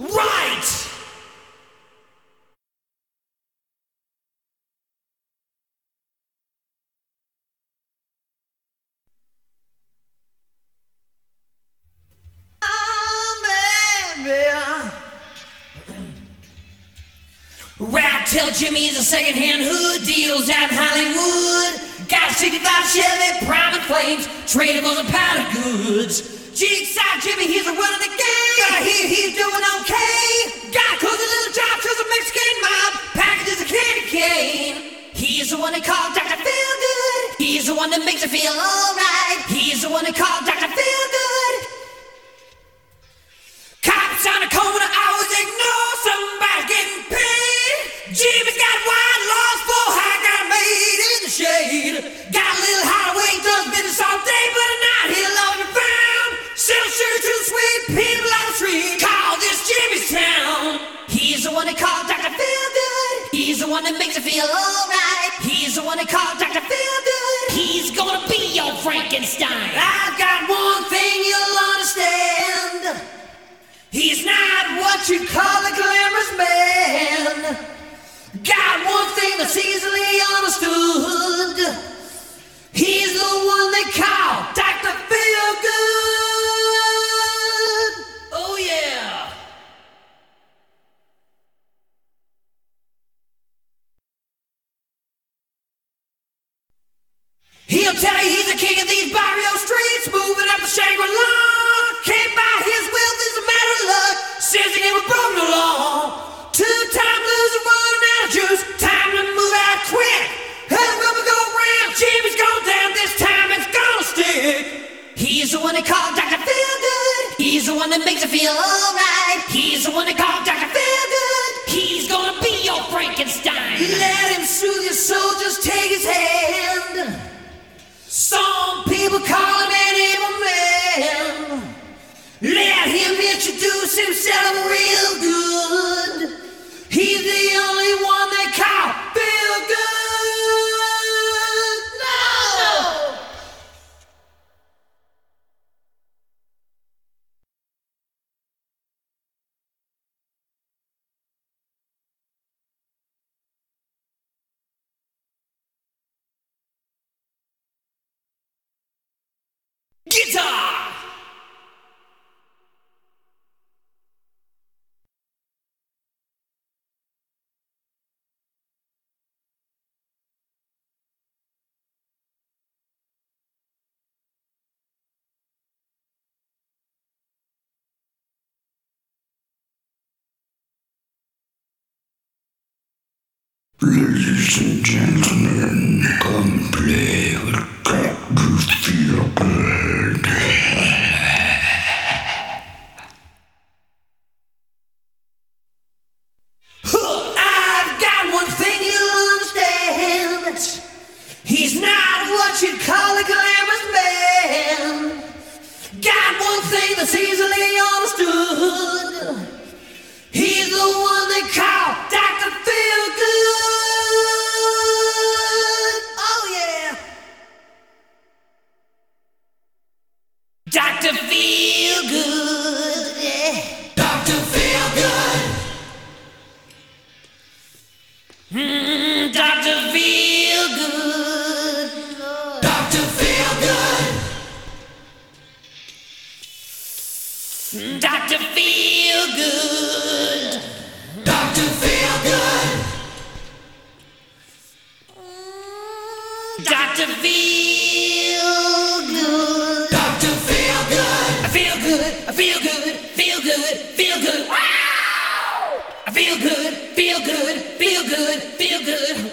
Right! Rap tell Jimmy is a second-hand hood, deals out in Hollywood. Got a 65 Chevy, prime and flames, tradables and powder goods. Jigsaw Jimmy, he's a running the game. Gotta hear he's doing okay. Got a cozy little job, cause a Mexican mob packages a candy cane. He's the one they call Dr. Feelgood. He's the one that makes you feel alright. He's the one they call Dr. Feelgood. Cops on the corner always ignore somebody getting paid. Jimmy's got wide laws for high, got made in the shade. Got a little hideaway, does business all day, but at night he'll all be found. Sell sugar to the sweet people on the street. Call this Jimmy's town. He's the one they call Dr. Feelgood. He's the one that makes you feel alright. He's the one they call Dr. Feelgood. He's gonna be your Frankenstein. I've got one thing you'll understand. He's not what you call a glamorous man. Got one thing that's easily understood. He's the one they call Dr. Feelgood. Oh yeah. He'll tell you he's the king of these barrio streets, moving up the Shangri-La. Can't buy his wealth, it's a matter of luck. Says he never broke no law. Two-time loser, running out of juice. Time to move out quick. Let the rubber go round. Jimmy's gone down, this time it's gonna stick. He's the one they call Dr. Feelgood. He's the one that makes you feel alright. He's the one they call Dr. Feelgood. He's gonna be your Frankenstein. Let him soothe your soul, just take his hand. Some people call him an evil man. Let him introduce himself real good. He's the only one they call Feelgood. No! Guitar! Ladies and gentlemen, come play with Dr. Feelgood. I've got one thing you'll understand. He's not what you'd call a glamorous man. Got one thing that's easily understood. He's the one they call Dr. Feelgood. Oh yeah. Dr. Feelgood. Yeah. Dr. Feelgood. Dr. Feelgood. Dr. Feelgood. Dr. Feelgood. Dr. Feelgood. Dr. Feelgood. Dr. Feelgood. I feel good, I feel good, feel good, feel good. Wow! I feel good, feel good, feel good, feel good.